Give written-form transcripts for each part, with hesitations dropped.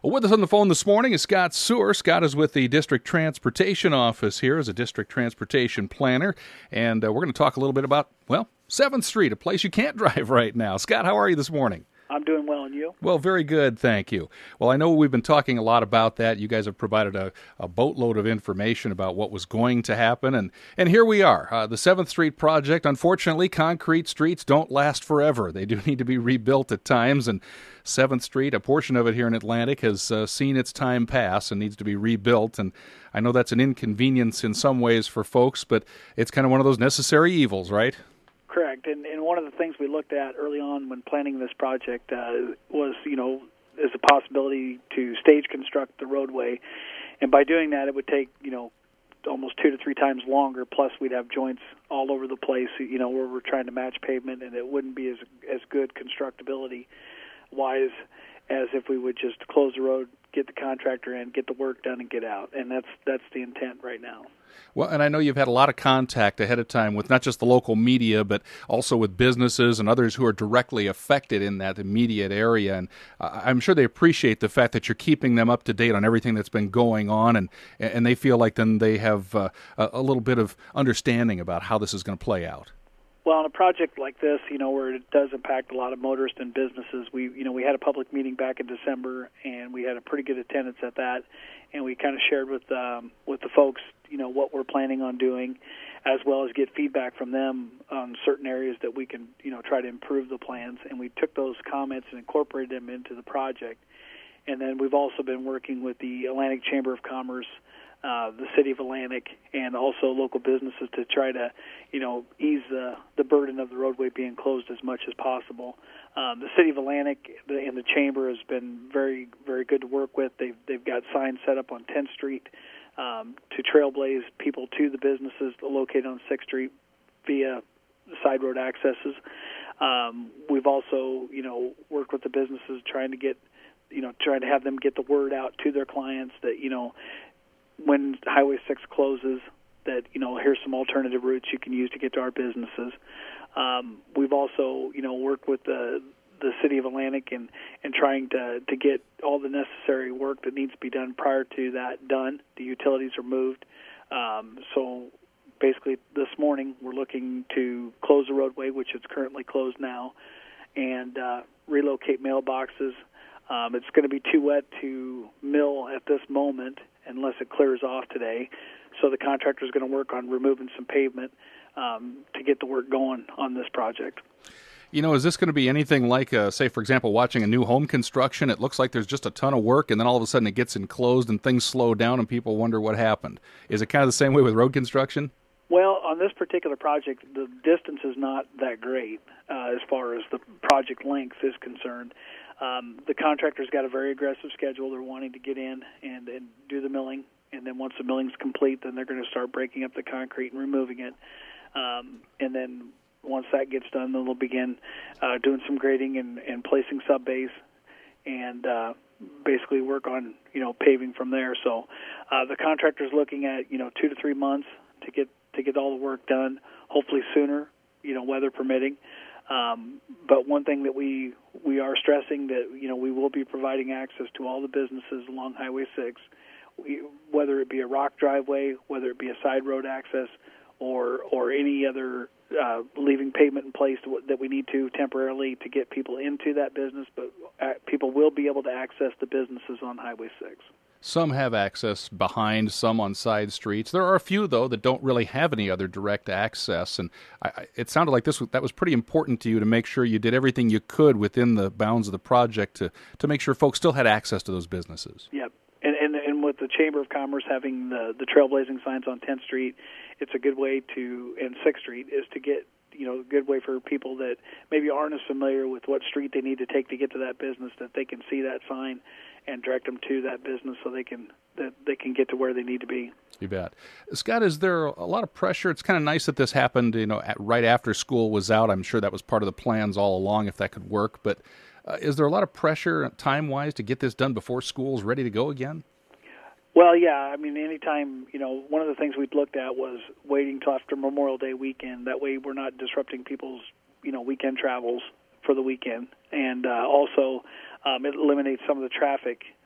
Well, with us on the phone this morning is Scott Sewer. Scott is with the District Transportation Office here as a District Transportation Planner, and we're going to talk a little bit about, 7th Street, a place you can't drive right now. Scott, how are you this morning? I'm doing well, and you? Well, very good, thank you. Well, I know we've been talking a lot about that. You guys have provided a boatload of information about what was going to happen, and here we are. The 7th Street project, unfortunately, concrete streets don't last forever. They do need to be rebuilt at times, and 7th Street, a portion of it here in Atlantic, has seen its time pass and needs to be rebuilt, and I know that's an inconvenience in some ways for folks, but it's kind of one of those necessary evils, right? Correct, and one of the things we looked at early on when planning this project was, as a possibility to stage construct the roadway, and by doing that, it would take, almost 2 to 3 times longer. Plus, we'd have joints all over the place, where we're trying to match pavement, and it wouldn't be as good constructability-wise as if we would just close the road, get the contractor in, get the work done, and get out. And that's the intent right now. Well, and I know you've had a lot of contact ahead of time with not just the local media, but also with businesses and others who are directly affected in that immediate area. And I'm sure they appreciate the fact that you're keeping them up to date on everything that's been going on, and they feel like then they have a little bit of understanding about how this is going to play out. Well, on a project like this, where it does impact a lot of motorists and businesses, we had a public meeting back in December, and we had a pretty good attendance at that, and we kind of shared with the folks, what we're planning on doing, as well as get feedback from them on certain areas that we can, try to improve the plans, and we took those comments and incorporated them into the project. And then we've also been working with the Atlantic Chamber of Commerce, the City of Atlantic, and also local businesses to try to, ease the burden of the roadway being closed as much as possible. The City of Atlantic and the Chamber has been very, very good to work with. They've got signs set up on 10th Street to trailblaze people to the businesses located on 6th Street via side road accesses. We've also, worked with the businesses trying to have them get the word out to their clients that, when Highway 6 closes, that, here's some alternative routes you can use to get to our businesses. We've also, worked with the City of Atlantic and trying to get all the necessary work that needs to be done prior to that done. The utilities are moved. So basically this morning we're looking to close the roadway, which is currently closed now, and relocate mailboxes. It's going to be too wet to mill at this moment unless it clears off today. So the contractor is going to work on removing some pavement to get the work going on this project. Is this going to be anything like, say, for example, watching a new home construction? It looks like there's just a ton of work, and then all of a sudden it gets enclosed and things slow down and people wonder what happened. Is it kind of the same way with road construction? Well, on this particular project, the distance is not that great as far as the project length is concerned. The contractor's got a very aggressive schedule. They're wanting to get in and do the milling, and then once the milling's complete, then they're going to start breaking up the concrete and removing it. And then once that gets done, then they'll begin doing some grading and placing sub-base and basically work on, paving from there. So the contractor's looking at, 2 to 3 months to get all the work done, hopefully sooner, weather permitting. But one thing that we are stressing that, we will be providing access to all the businesses along Highway 6, whether it be a rock driveway, whether it be a side road access, or any other leaving pavement in place that we need to temporarily to get people into that business, but people will be able to access the businesses on Highway 6. Some have access behind, some on side streets. There are a few, though, that don't really have any other direct access. And it sounded like that was pretty important to you to make sure you did everything you could within the bounds of the project to make sure folks still had access to those businesses. Yep. And with the Chamber of Commerce having the trailblazing signs on 10th Street, it's a good way and 6th Street is to get, a good way for people that maybe aren't as familiar with what street they need to take to get to that business, that they can see that sign and direct them to that business so they can get to where they need to be. You bet. Scott, is there a lot of pressure? It's kind of nice that this happened, right after school was out. I'm sure that was part of the plans all along if that could work. But is there a lot of pressure time-wise to get this done before school's ready to go again? Well, yeah. I mean, anytime, one of the things we'd looked at was waiting till after Memorial Day weekend. That way we're not disrupting people's, weekend travels for the weekend. And also it eliminates some of the traffic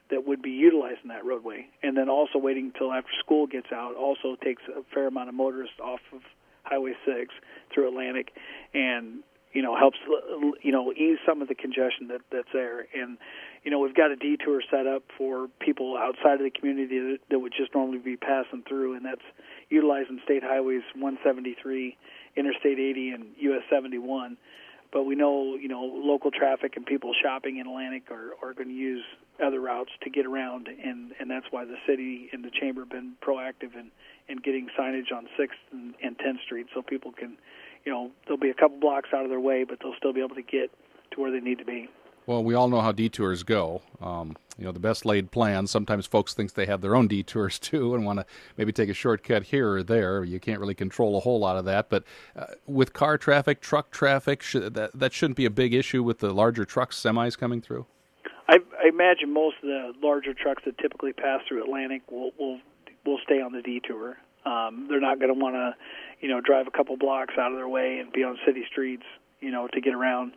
that would be utilizing that roadway. And then also waiting until after school gets out also takes a fair amount of motorists off of Highway 6 through Atlantic, and helps ease some of the congestion that's there. And we've got a detour set up for people outside of the community that would just normally be passing through, and that's utilizing state highways 173, Interstate 80, and US 71. But we know, local traffic and people shopping in Atlantic are going to use other routes to get around, and that's why the city and the chamber have been proactive in getting signage on 6th and 10th Street, so people can, they'll be a couple blocks out of their way, but they'll still be able to get to where they need to be. Well, we all know how detours go. The best laid plans, sometimes folks think they have their own detours too and want to maybe take a shortcut here or there. You can't really control a whole lot of that. But with car traffic, truck traffic, that shouldn't be a big issue with the larger trucks, semis coming through? I imagine most of the larger trucks that typically pass through Atlantic will stay on the detour. They're not going to want to, drive a couple blocks out of their way and be on city streets, to get around.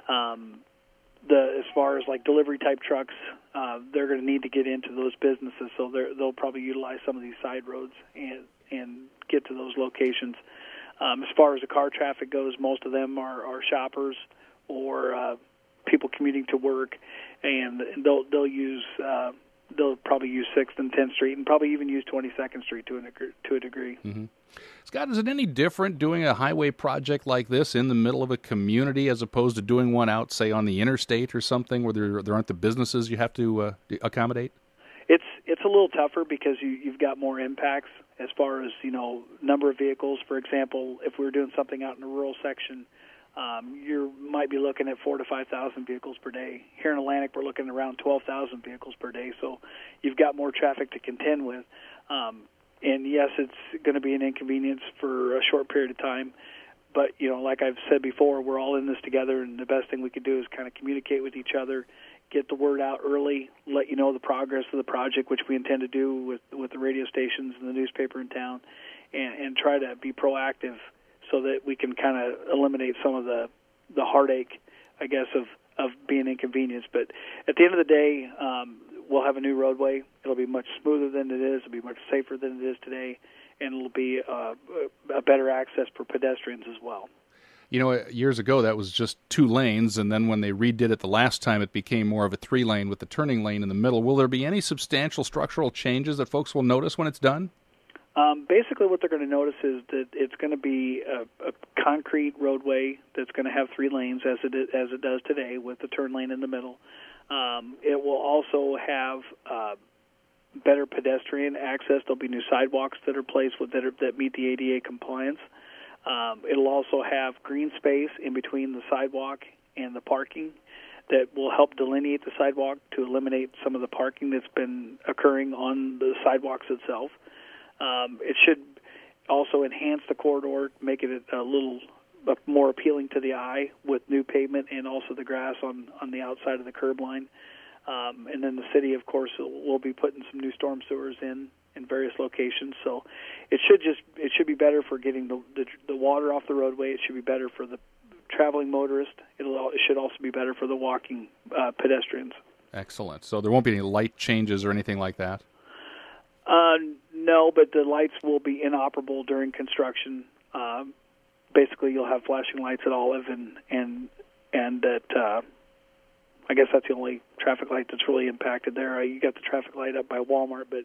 As far as like delivery type trucks, they're going to need to get into those businesses, so they'll probably utilize some of these side roads and get to those locations. As far as the car traffic goes, most of them are shoppers or people commuting to work, and they'll probably use 6th and 10th Street, and probably even use 22nd Street to a degree. Mm-hmm. Scott, is it any different doing a highway project like this in the middle of a community as opposed to doing one out, say, on the interstate or something where there aren't the businesses you have to accommodate? It's a little tougher because you've got more impacts as far as, number of vehicles. For example, if we were doing something out in a rural section, you might be looking at 4,000 to 5,000 vehicles per day. Here in Atlantic, we're looking at around 12,000 vehicles per day, so you've got more traffic to contend with. And yes, it's going to be an inconvenience for a short period of time, but like I've said before, we're all in this together, and the best thing we could do is kind of communicate with each other, get the word out early, let you know the progress of the project, which we intend to do with the radio stations and the newspaper in town, and try to be proactive so that we can kind of eliminate some of the heartache, I guess, of being inconvenienced. But at the end of the day, we'll have a new roadway. It'll be much smoother than it is. It'll be much safer than it is today, and it'll be a better access for pedestrians as well. Years ago that was just 2 lanes, and then when they redid it the last time, it became more of a 3-lane with the turning lane in the middle. Will there be any substantial structural changes that folks will notice when it's done? Basically, what they're going to notice is that it's going to be a concrete roadway that's going to have 3 lanes as it does today, with the turn lane in the middle. It will also have better pedestrian access. There'll be new sidewalks that are placed that meet the ADA compliance. It'll also have green space in between the sidewalk and the parking that will help delineate the sidewalk to eliminate some of the parking that's been occurring on the sidewalks itself. It should also enhance the corridor, make it a little more appealing to the eye with new pavement and also the grass on the outside of the curb line. And then the city, of course, will be putting some new storm sewers in various locations. So it should be better for getting the water off the roadway. It should be better for the traveling motorist. It should also be better for the walking pedestrians. Excellent. So there won't be any light changes or anything like that? No, but the lights will be inoperable during construction. Basically, you'll have flashing lights at Olive, and at I guess that's the only traffic light that's really impacted there. You got the traffic light up by Walmart, but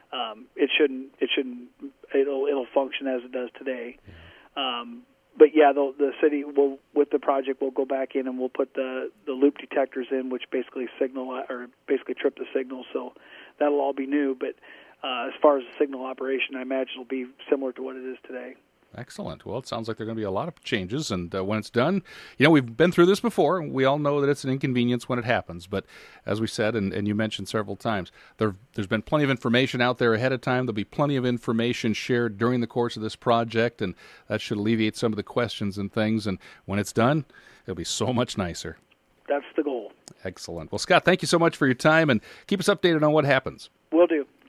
it'll function as it does today. But yeah, the city will, with the project, will go back in and we'll put the loop detectors in, which basically trip the signal. So that'll all be new. But as far as the signal operation, I imagine it'll be similar to what it is today. Excellent. Well, it sounds like there are going to be a lot of changes, and when it's done, we've been through this before, and we all know that it's an inconvenience when it happens. But as we said, and you mentioned several times, there's been plenty of information out there ahead of time. There'll be plenty of information shared during the course of this project, and that should alleviate some of the questions and things. And when it's done, it'll be so much nicer. That's the goal. Excellent. Well, Scott, thank you so much for your time, and keep us updated on what happens. Will do.